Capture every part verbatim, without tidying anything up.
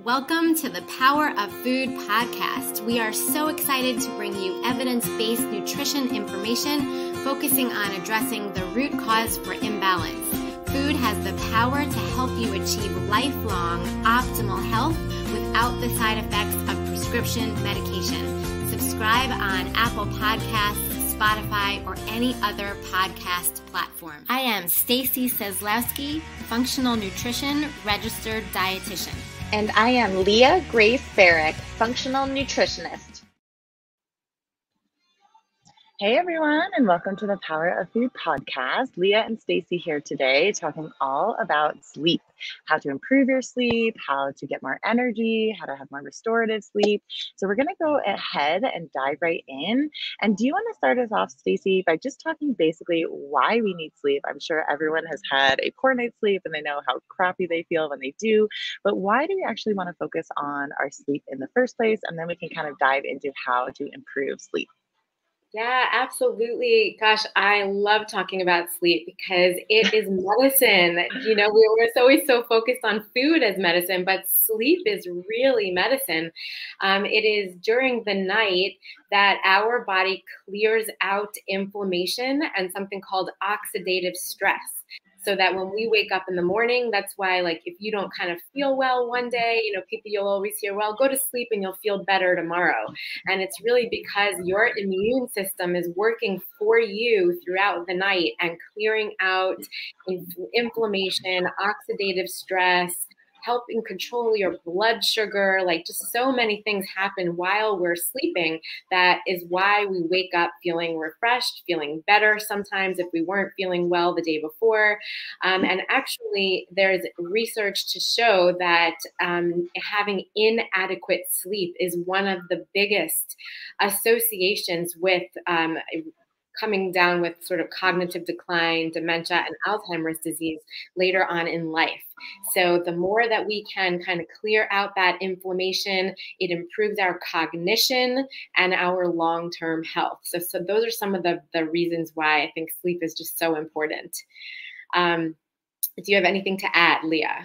Welcome to the Power of Food podcast. We are so excited to bring you evidence-based nutrition information focusing on addressing the root cause for imbalance. Food has the power to help you achieve lifelong optimal health without the side effects of prescription medication. Subscribe on Apple Podcasts, Spotify, or any other podcast platform. I am Stacy Seslowski, functional nutrition registered dietitian. And I am Leah Grace Barrick, functional nutritionist. Hey everyone, and welcome to the Power of Food podcast. Leah and Stacy here today talking all about sleep, how to improve your sleep, how to get more energy, how to have more restorative sleep. So we're going to go ahead and dive right in. And do you want to start us off, Stacy, by just talking basically why we need sleep? I'm sure everyone has had a poor night's sleep and they know how crappy they feel when they do, but why do we actually want to focus on our sleep in the first place? And then we can kind of dive into how to improve sleep. Yeah, absolutely. Gosh, I love talking about sleep because it is medicine. You know, we we're always so focused on food as medicine, but sleep is really medicine. Um, it is during the night that our body clears out inflammation and something called oxidative stress. So that when we wake up in the morning, that's why, like, if you don't kind of feel well one day, you know, people, you'll always hear, well, go to sleep and you'll feel better tomorrow. And it's really because your immune system is working for you throughout the night and clearing out inflammation, oxidative stress, helping control your blood sugar, like just so many things happen while we're sleeping. That is why we wake up feeling refreshed, feeling better sometimes if we weren't feeling well the day before. Um, and actually, there's research to show that um, having inadequate sleep is one of the biggest associations with um, coming down with sort of cognitive decline, dementia, and Alzheimer's disease later on in life. So the more that we can kind of clear out that inflammation, it improves our cognition and our long-term health. So, so those are some of the, the reasons why I think sleep is just so important. Um, do you have anything to add, Leah?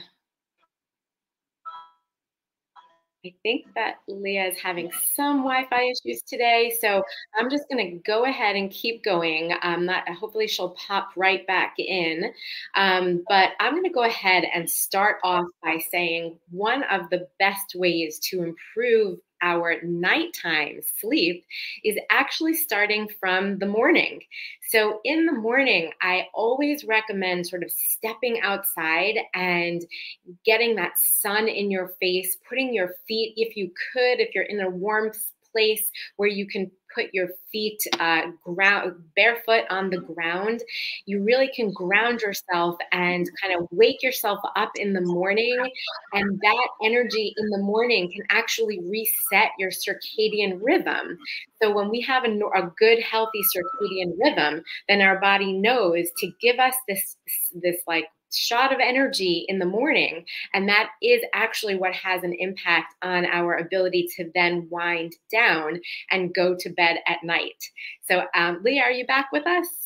I think that Leah is having some Wi-Fi issues today, so I'm just going to go ahead and keep going. Um, not, hopefully she'll pop right back in, um, but I'm going to go ahead and start off by saying one of the best ways to improve our nighttime sleep is actually starting from the morning. So in the morning, I always recommend sort of stepping outside and getting that sun in your face, putting your feet, if you could, if you're in a warm place where you can put your feet uh, ground barefoot on the ground, you really can ground yourself and kind of wake yourself up in the morning. And that energy in the morning can actually reset your circadian rhythm. So when we have a, a good, healthy circadian rhythm, then our body knows to give us this, this like shot of energy in the morning. And that is actually what has an impact on our ability to then wind down and go to bed at night. So um, Leah, are you back with us?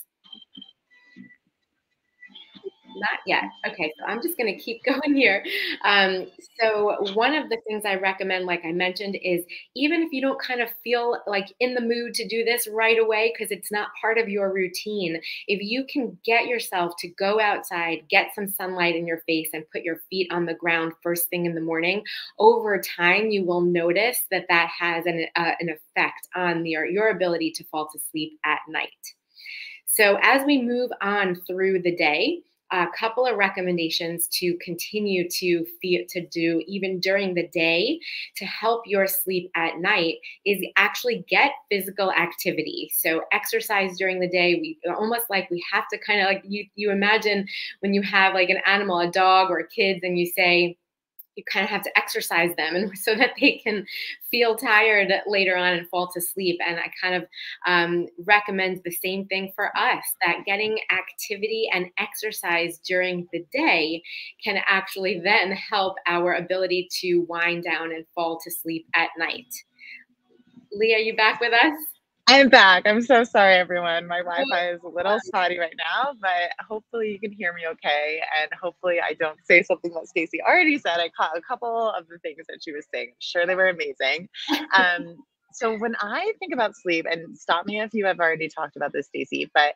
Not yet. Okay, so I'm just going to keep going here. Um, so one of the things I recommend, like I mentioned, is even if you don't kind of feel like in the mood to do this right away because it's not part of your routine, if you can get yourself to go outside, get some sunlight in your face and put your feet on the ground first thing in the morning, over time you will notice that that has an, uh, an effect on your, your ability to fall to sleep at night. So as we move on through the day, a couple of recommendations to continue to feel, to do even during the day to help your sleep at night is actually get physical activity. So exercise during the day, we almost like we have to kind of like you, you imagine when you have like an animal, a dog or kids, and you say, you kind of have to exercise them and so that they can feel tired later on and fall to sleep. And I kind of um, recommend the same thing for us, that getting activity and exercise during the day can actually then help our ability to wind down and fall to sleep at night. Leah, are you back with us? I'm back. I'm so sorry, everyone. My Wi-Fi is a little spotty right now, but hopefully you can hear me okay. And hopefully I don't say something that Stacey already said. I caught a couple of the things that she was saying. I'm sure they were amazing. Um, so when I think about sleep, and stop me if you have already talked about this, Stacey, but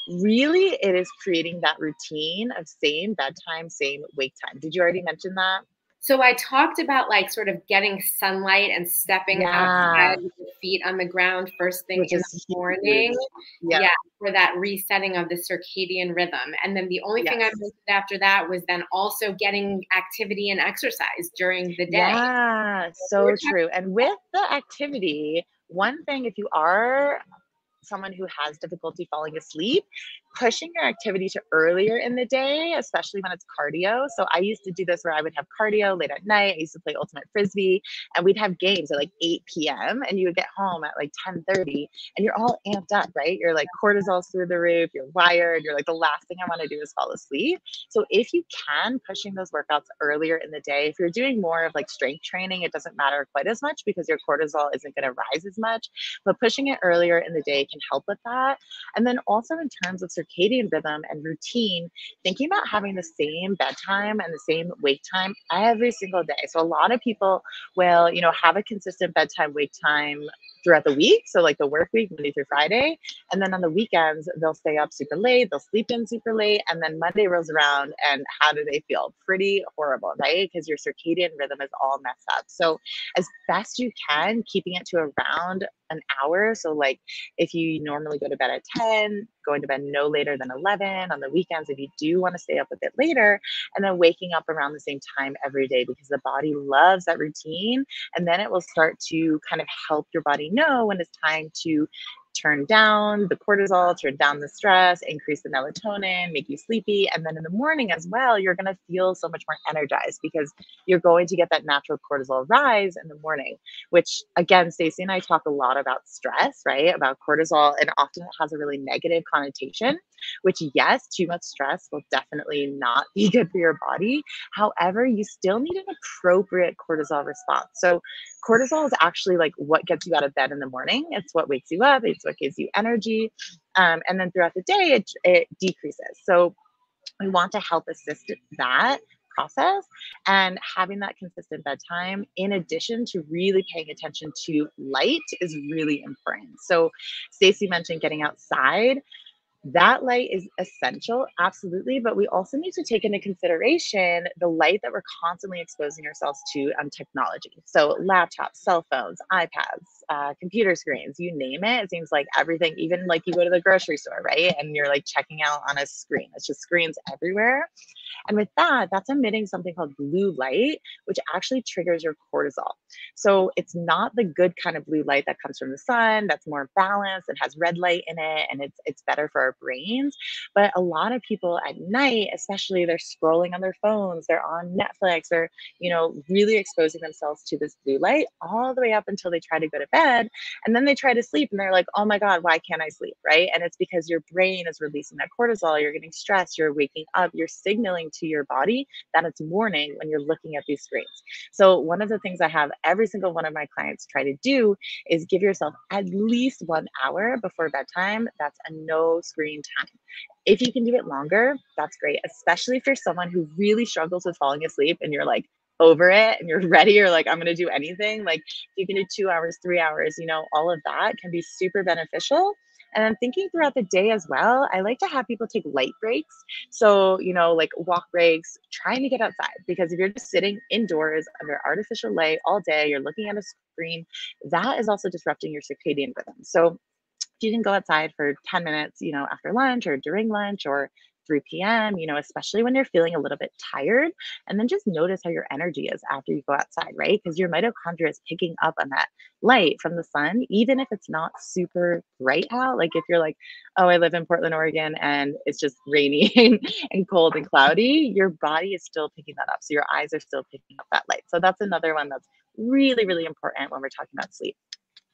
really it is creating that routine of same bedtime, same wake time. Did you already mention that? So I talked about like sort of getting sunlight and stepping Yeah. outside with your feet on the ground first thing Which in is the morning. Yeah. Yeah, for that resetting of the circadian rhythm. And then the only Yes. thing I mentioned after that was then also getting activity and exercise during the day. Yeah, so true. And with the activity, one thing, if you are someone who has difficulty falling asleep, pushing your activity to earlier in the day, especially when it's cardio. So I used to do this where I would have cardio late at night. I used to play ultimate frisbee, and we'd have games at like eight p.m. and you would get home at like ten thirty, and you're all amped up, right? You're like cortisol's through the roof, you're wired, you're like, the last thing I want to do is fall asleep. So if you can, pushing those workouts earlier in the day, if you're doing more of like strength training, it doesn't matter quite as much because your cortisol isn't going to rise as much, but pushing it earlier in the day can help with that. And then also in terms of circadian rhythm and routine, thinking about having the same bedtime and the same wake time every single day. So a lot of people will, you know, have a consistent bedtime, wake time throughout the week. So like the work week, Monday through Friday. And then on the weekends, they'll stay up super late, they'll sleep in super late. And then Monday rolls around and how do they feel? Pretty horrible, right? Because your circadian rhythm is all messed up. So as best you can, keeping it to around an hour. So like if you normally go to bed at ten, going to bed no later than eleven on the weekends, if you do want to stay up a bit later, and then waking up around the same time every day, because the body loves that routine. And then it will start to kind of help your body know when it's time to turn down the cortisol, turn down the stress, increase the melatonin, make you sleepy. And then in the morning as well, you're going to feel so much more energized because you're going to get that natural cortisol rise in the morning, which again, Stacey and I talk a lot about stress, right? About cortisol, and often it has a really negative connotation, which yes, too much stress will definitely not be good for your body. However, you still need an appropriate cortisol response. So cortisol is actually like what gets you out of bed in the morning. It's what wakes you up. It's what gives you energy. Um, and then throughout the day, it, it decreases. So we want to help assist that process, and having that consistent bedtime in addition to really paying attention to light is really important. So Stacey mentioned getting outside. That light is essential, absolutely, but we also need to take into consideration the light that we're constantly exposing ourselves to on technology. So laptops, cell phones, iPads, uh, computer screens, you name it. It seems like everything, even like you go to the grocery store, right? And you're like checking out on a screen. It's just screens everywhere. And with that, that's emitting something called blue light, which actually triggers your cortisol. So it's not the good kind of blue light that comes from the sun, that's more balanced, it has red light in it, and it's it's better for our brains. But a lot of people at night, especially, they're scrolling on their phones, they're on Netflix, they're, you know, really exposing themselves to this blue light all the way up until they try to go to bed. And then they try to sleep and they're like, oh my God, why can't I sleep? Right. And it's because your brain is releasing that cortisol, you're getting stressed, you're waking up, you're signaling to your body that it's morning when you're looking at these screens. So one of the things I have every single one of my clients try to do is give yourself at least one hour before bedtime. That's a no screen time. If you can do it longer, that's great, especially if you're someone who really struggles with falling asleep and you're like over it and you're ready, or like, I'm going to do anything. Like you can do two hours, three hours, you know, all of that can be super beneficial. And I'm thinking throughout the day as well, I like to have people take light breaks. So, you know, like walk breaks, trying to get outside, because if you're just sitting indoors under artificial light all day, you're looking at a screen, that is also disrupting your circadian rhythm. So if you can go outside for ten minutes, you know, after lunch or during lunch or three p.m., you know, especially when you're feeling a little bit tired, and then just notice how your energy is after you go outside, right? Because your mitochondria is picking up on that light from the sun, even if it's not super bright out. Like if you're like, oh, I live in Portland, Oregon, and it's just rainy and cold and cloudy, your body is still picking that up. So your eyes are still picking up that light. So that's another one that's really, really important when we're talking about sleep.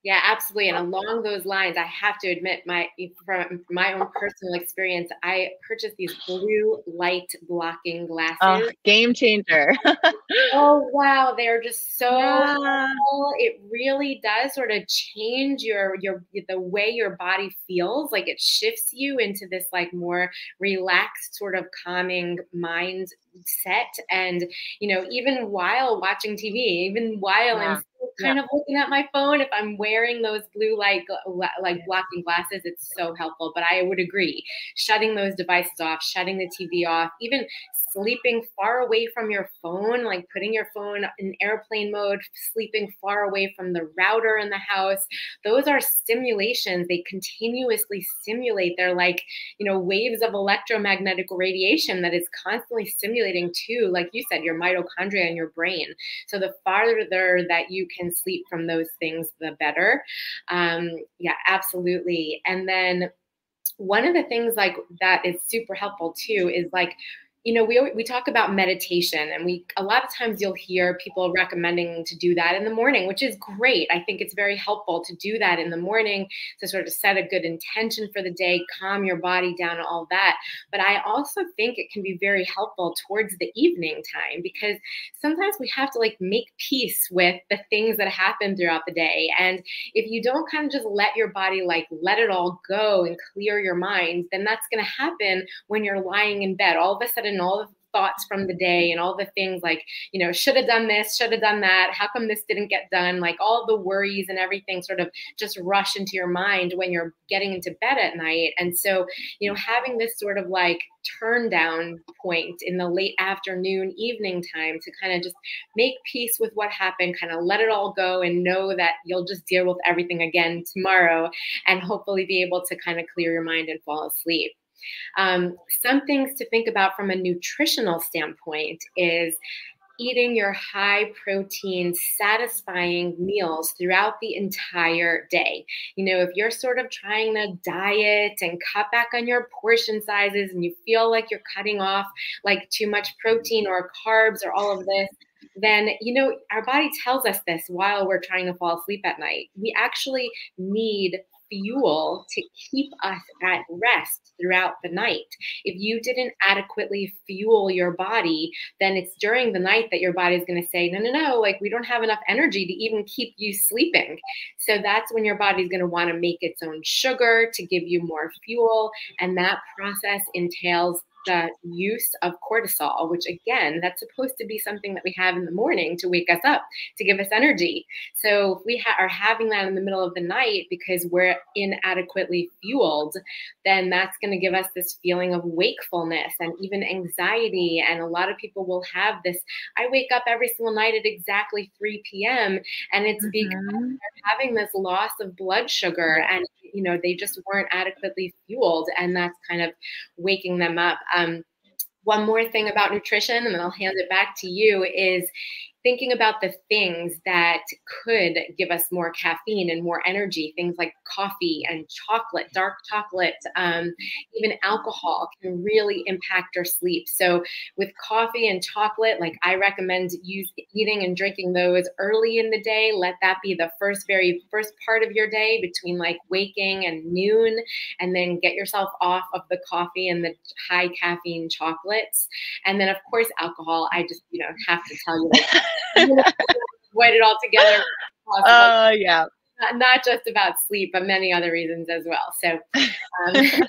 Yeah, absolutely. And along those lines, I have to admit, my from my own personal experience, I purchased these blue light blocking Oh, glasses. game changer. Oh, wow. They're just so Yeah. helpful. It really does sort of change your your the way your body feels. Like it shifts you into this like more relaxed, sort of calming mindset. And you know, even while watching T V, even while I'm Yeah. still Yeah. kind of looking at my phone, if I'm wearing those blue light gla- like blocking glasses, it's so helpful. But I would agree, shutting those devices off, shutting the T V off, even sleeping far away from your phone, like putting your phone in airplane mode, sleeping far away from the router in the house. Those are stimulations. They continuously stimulate. They're like, you know, waves of electromagnetic radiation that is constantly stimulating too, like you said, your mitochondria and your brain. So the farther that you can sleep from those things, the better. Um, yeah, absolutely. And then one of the things like that is super helpful too is like, you know, we we talk about meditation, and we a lot of times you'll hear people recommending to do that in the morning, which is great. I think it's very helpful to do that in the morning to sort of set a good intention for the day, calm your body down, and all that. But I also think it can be very helpful towards the evening time, because sometimes we have to like make peace with the things that happen throughout the day. And if you don't kind of just let your body like let it all go and clear your mind, then that's going to happen when you're lying in bed. All of a sudden, all the thoughts from the day and all the things like, you know, should have done this, should have done that, how come this didn't get done, like all the worries and everything sort of just rush into your mind when you're getting into bed at night. And so, you know, having this sort of like turn down point in the late afternoon, evening time to kind of just make peace with what happened, kind of let it all go and know that you'll just deal with everything again tomorrow, and hopefully be able to kind of clear your mind and fall asleep. Um, some things to think about from a nutritional standpoint is eating your high protein, satisfying meals throughout the entire day. You know, if you're sort of trying to diet and cut back on your portion sizes and you feel like you're cutting off like too much protein or carbs or all of this, then, you know, our body tells us this while we're trying to fall asleep at night. We actually need fuel to keep us at rest throughout the night. If you didn't adequately fuel your body, then it's during the night that your body's going to say, no, no, no, like we don't have enough energy to even keep you sleeping. So that's when your body's going to want to make its own sugar to give you more fuel. And that process entails the use of cortisol, which again, that's supposed to be something that we have in the morning to wake us up, to give us energy. So if we ha- are having that in the middle of the night because we're inadequately fueled, then that's going to give us this feeling of wakefulness and even anxiety. And a lot of people will have this, I wake up every single night at exactly three p.m. and it's mm-hmm. because they're having this loss of blood sugar and, you know, they just weren't adequately fueled, and that's kind of waking them up. Um, one more thing about nutrition, and then I'll hand it back to you, is thinking about the things that could give us more caffeine and more energy. Things like coffee and chocolate, dark chocolate, um, even alcohol can really impact our sleep. So with coffee and chocolate, like I recommend use, eating and drinking those early in the day. Let that be the first, very first part of your day between like waking and noon, and then get yourself off of the coffee and the high caffeine chocolates. And then of course, alcohol, I just, you know, have to tell you that. Avoid it all together. Oh, uh, yeah. Not, not just about sleep, but many other reasons as well. So, um.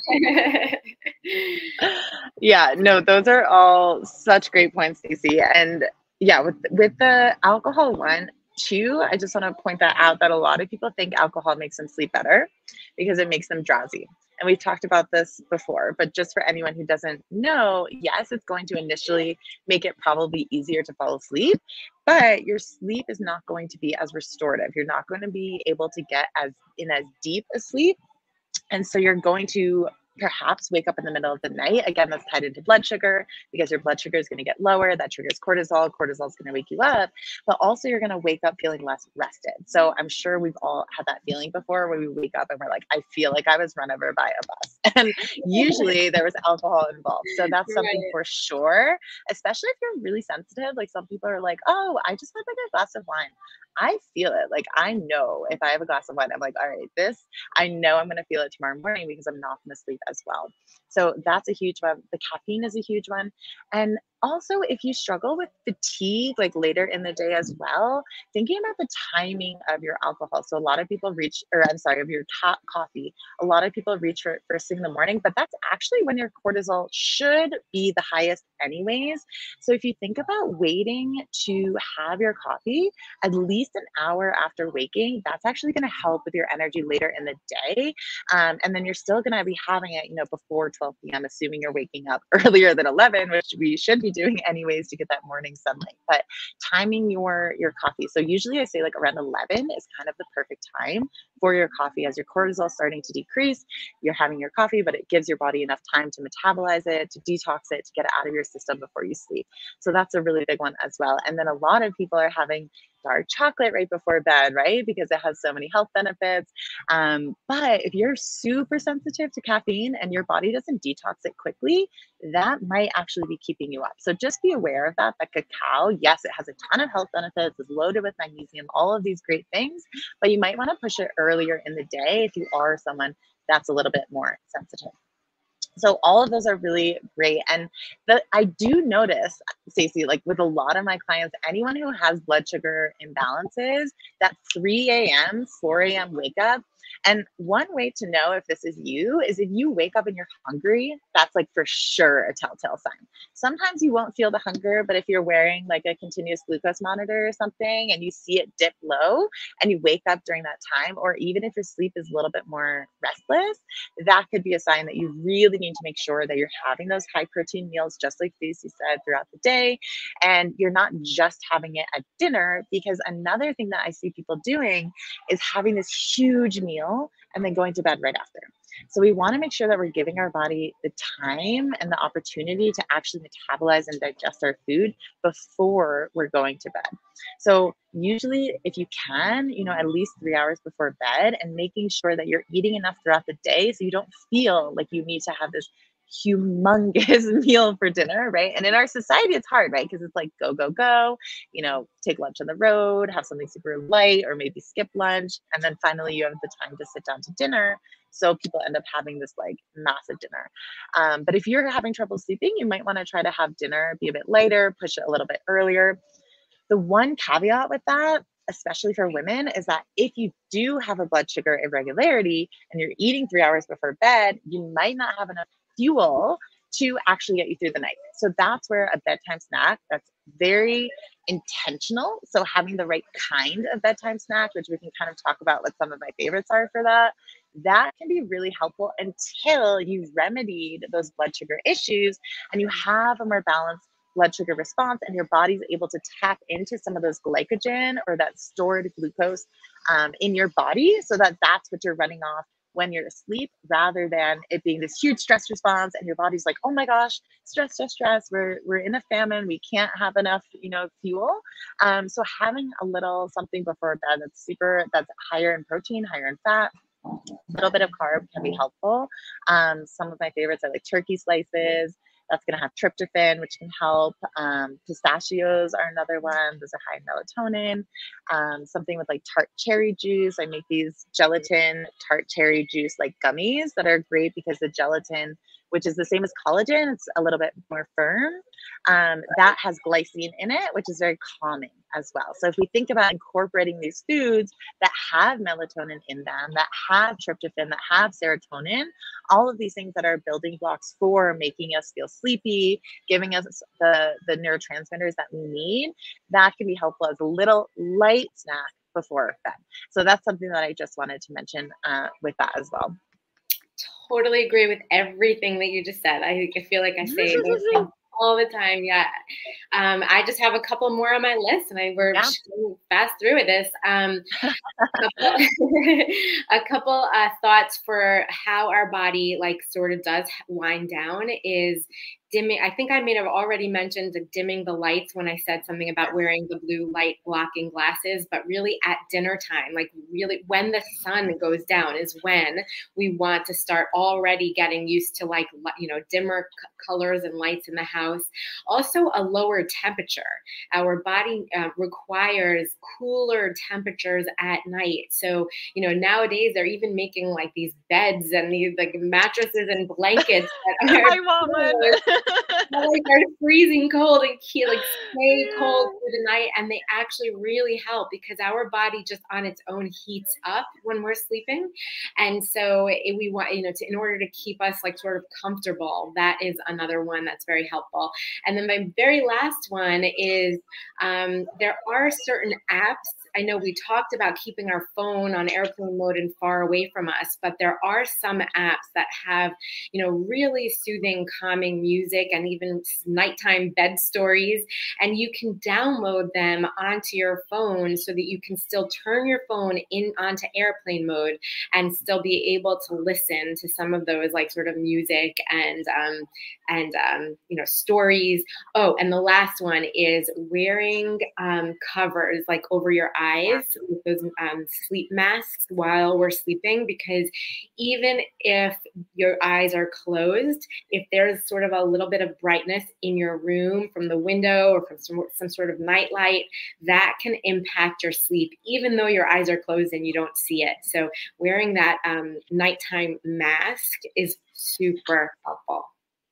yeah, no, those are all such great points, Stacey. And yeah, with with the alcohol one, too, I just want to point that out that a lot of people think alcohol makes them sleep better because it makes them drowsy. And we've talked about this before, but just for anyone who doesn't know, yes, it's going to initially make it probably easier to fall asleep, but your sleep is not going to be as restorative. You're not going to be able to get as in as deep a sleep. And so you're going to perhaps wake up in the middle of the night. Again, that's tied into blood sugar because your blood sugar is going to get lower. That triggers cortisol. Cortisol is going to wake you up, but also you're going to wake up feeling less rested. So I'm sure we've all had that feeling before where we wake up and we're like, I feel like I was run over by a bus. And usually there was alcohol involved. So that's something Right. for sure, especially if you're really sensitive. Like some people are like, oh, I just had like a glass of wine. I feel it. Like I know if I have a glass of wine, I'm like, all right, this, I know I'm going to feel it tomorrow morning because I'm not going to sleep as well. So that's a huge one. The caffeine is a huge one. And also, if you struggle with fatigue, like later in the day as well, thinking about the timing of your alcohol. So a lot of people reach, or I'm sorry, of your top coffee. A lot of people reach for it first thing in the morning, but that's actually when your cortisol should be the highest anyways. So if you think about waiting to have your coffee at least an hour after waking, that's actually going to help with your energy later in the day. Um, and then you're still going to be having it, you know, before twelve p.m., assuming you're waking up earlier than eleven, which we should be doing anyways to get that morning sunlight. But timing your your coffee. So usually I say like around eleven is kind of the perfect time for your coffee as your cortisol is starting to decrease. You're having your coffee, but it gives your body enough time to metabolize it, to detox it, to get it out of your system before you sleep. So that's a really big one as well. And then a lot of people are having dark chocolate right before bed, right? Because it has so many health benefits. Um, but if you're super sensitive to caffeine and your body doesn't detox it quickly, that might actually be keeping you up. So just be aware of that. That cacao, yes, it has a ton of health benefits. It's loaded with magnesium, all of these great things, but you might want to push it earlier in the day if you are someone that's a little bit more sensitive. So all of those are really great. And the, I do notice, Stacey, like with a lot of my clients, anyone who has blood sugar imbalances, that three a.m., four a.m. wake up. And one way to know if this is you is if you wake up and you're hungry, that's like for sure a telltale sign. Sometimes you won't feel the hunger, but if you're wearing like a continuous glucose monitor or something and you see it dip low and you wake up during that time, or even if your sleep is a little bit more restless, that could be a sign that you really need to make sure that you're having those high protein meals, just like Stacey said, throughout the day. And you're not just having it at dinner, because another thing that I see people doing is having this huge meal and then going to bed right after. So we want to make sure that we're giving our body the time and the opportunity to actually metabolize and digest our food before we're going to bed. So usually if you can, you know, at least three hours before bed, and making sure that you're eating enough throughout the day so you don't feel like you need to have this humongous meal for dinner, right? And in our society, it's hard, right? Because it's like go, go, go, you know, take lunch on the road, have something super light, or maybe skip lunch. And then finally you have the time to sit down to dinner. So people end up having this like massive dinner. Um, but if you're having trouble sleeping, you might want to try to have dinner be a bit lighter, push it a little bit earlier. The one caveat with that, especially for women, is that if you do have a blood sugar irregularity and you're eating three hours before bed, you might not have enough fuel to actually get you through the night. So that's where a bedtime snack that's very intentional. So having the right kind of bedtime snack, which we can kind of talk about what some of my favorites are for that, that can be really helpful until you've remedied those blood sugar issues and you have a more balanced blood sugar response, and your body's able to tap into some of those glycogen or that stored glucose um, in your body, so that that's what you're running off when you're asleep, rather than it being this huge stress response and your body's like, oh my gosh, stress, stress, stress. We're we're in a famine. We can't have enough, you know, fuel. Um, so having a little something before bed that's super, that's higher in protein, higher in fat, a little bit of carb can be helpful. Um, some of my favorites are like turkey slices. That's going to have tryptophan, which can help. Um, pistachios are another one. Those are high in melatonin. Um, something with like tart cherry juice. I make these gelatin tart cherry juice like gummies that are great because the gelatin, which is the same as collagen, it's a little bit more firm. Um, that has glycine in it, which is very calming as well. So if we think about incorporating these foods that have melatonin in them, that have tryptophan, that have serotonin, all of these things that are building blocks for making us feel sleepy, giving us the, the neurotransmitters that we need, that can be helpful as a little light snack before bed. So that's something that I just wanted to mention uh, with that as well. Totally agree with everything that you just said. I, I feel like I say those things all the time. Yeah. Um, I just have a couple more on my list, and I we're Yeah. going fast through with this. Um, a couple, a couple uh, thoughts for how our body like sort of does wind down is dimming. I think I may have already mentioned the dimming the lights when I said something about wearing the blue light blocking glasses, but really at dinner time, like really when the sun goes down is when we want to start already getting used to like, you know, dimmer c- colors and lights in the house. Also a lower temperature. Our body uh, requires cooler temperatures at night. So, you know, nowadays they're even making like these beds and these like mattresses and blankets that are I want one. like are freezing cold and keep, like stay cold through the night, and they actually really help because our body just on its own heats up when we're sleeping, and so it, we want you know to in order to keep us like sort of comfortable. That is another one that's very helpful. And then my very last one is um, there are certain apps. I know we talked about keeping our phone on airplane mode and far away from us, but there are some apps that have, you know, really soothing, calming music and even nighttime bed stories. And you can download them onto your phone so that you can still turn your phone in onto airplane mode and still be able to listen to some of those like sort of music and um, and um, you know stories. Oh, and the last one is wearing um, covers like over your eyes with those um, sleep masks while we're sleeping, because even if your eyes are closed, if there's sort of a little bit of brightness in your room from the window or from some, some sort of night light, that can impact your sleep, even though your eyes are closed and you don't see it. So wearing that um, nighttime mask is super helpful.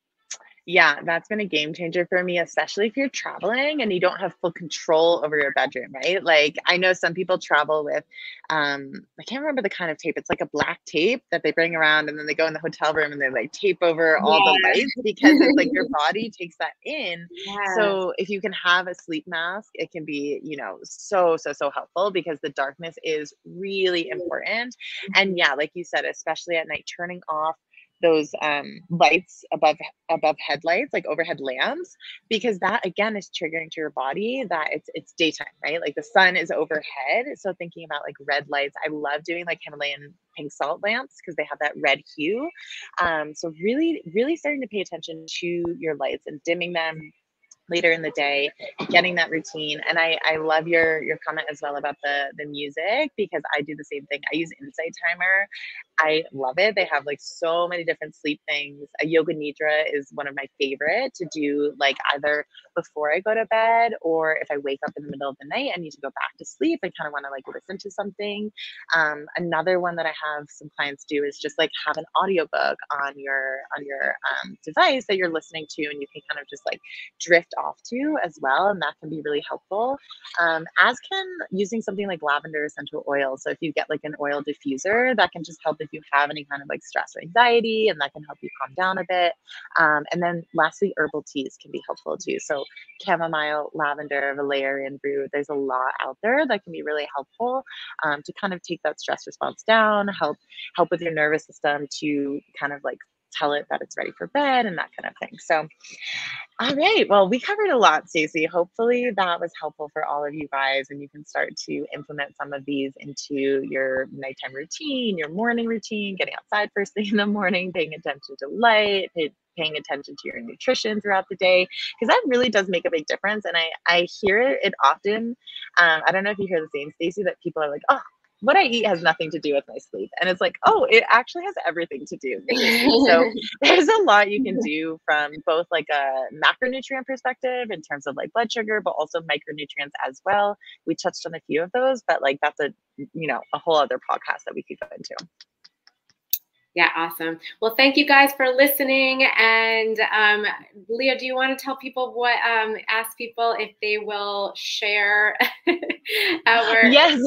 Yeah, that's been a game changer for me, especially if you're traveling and you don't have full control over your bedroom, right? Like I know some people travel with, um, I can't remember the kind of tape. It's like a black tape that they bring around and then they go in the hotel room and they like tape over all the Yeah. lights because it's like your body takes that in. Yeah. So if you can have a sleep mask, it can be, you know, so, so, so helpful because the darkness is really important. And yeah, like you said, especially at night, turning off those um, lights above above headlights, like overhead lamps, because that again is triggering to your body that it's it's daytime, right? Like the sun is overhead. So thinking about like red lights, I love doing like Himalayan pink salt lamps because they have that red hue. Um, so really, really starting to pay attention to your lights and dimming them later in the day, getting that routine. And I, I love your your comment as well about the the music because I do the same thing. I use Insight Timer. I love it. They have like so many different sleep things. A yoga nidra is one of my favorite to do like either before I go to bed or if I wake up in the middle of the night, I need to go back to sleep. I kind of want to like listen to something. Um, another one that I have some clients do is just like have an audiobook on your on your um, device that you're listening to and you can kind of just like drift off to as well. And that can be really helpful. Um, as can using something like lavender essential oil. So if you get like an oil diffuser, that can just help if you have any kind of like stress or anxiety, and that can help you calm down a bit. Um, and then lastly, herbal teas can be helpful too. So chamomile, lavender, valerian root, there's a lot out there that can be really helpful um, to kind of take that stress response down, help help with your nervous system to kind of like tell it that it's ready for bed and that kind of thing. So, all right. Well, we covered a lot, Stacey. Hopefully that was helpful for all of you guys and you can start to implement some of these into your nighttime routine, your morning routine, getting outside first thing in the morning, paying attention to light, pay, paying attention to your nutrition throughout the day, because that really does make a big difference. And I, I hear it often. Um, I don't know if you hear the same, Stacey, that people are like, oh, what I eat has nothing to do with my sleep. And it's like, oh, it actually has everything to do with your sleep. So there's a lot you can do from both like a macronutrient perspective in terms of like blood sugar, but also micronutrients as well. We touched on a few of those, but like that's a, you know, a whole other podcast that we could go into. Yeah, awesome. Well, thank you guys for listening. And um, Leah, do you want to tell people what, um, ask people if they will share our... Yes.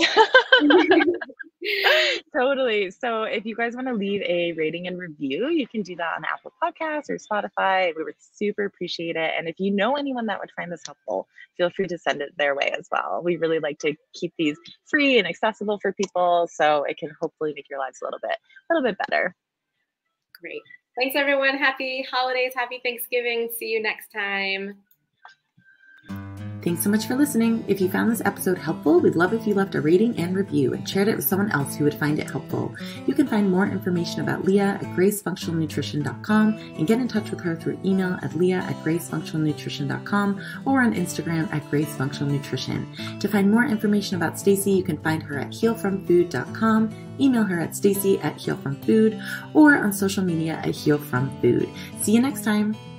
Totally. So if you guys want to leave a rating and review, you can do that on Apple Podcasts or Spotify. We would super appreciate it. And if you know anyone that would find this helpful, feel free to send it their way as well. We really like to keep these free and accessible for people so it can hopefully make your lives a little bit, a little bit better. Great. Thanks, everyone. Happy holidays. Happy Thanksgiving. See you next time. Thanks so much for listening. If you found this episode helpful, we'd love if you left a rating and review and shared it with someone else who would find it helpful. You can find more information about Leah at grace functional nutrition dot com and get in touch with her through email at leah at grace functional nutrition dot com or on Instagram at grace functional nutrition. To find more information about Stacy, you can find her at heal from food dot com, email her at stacy at heal from food, or on social media at heal from food. See you next time.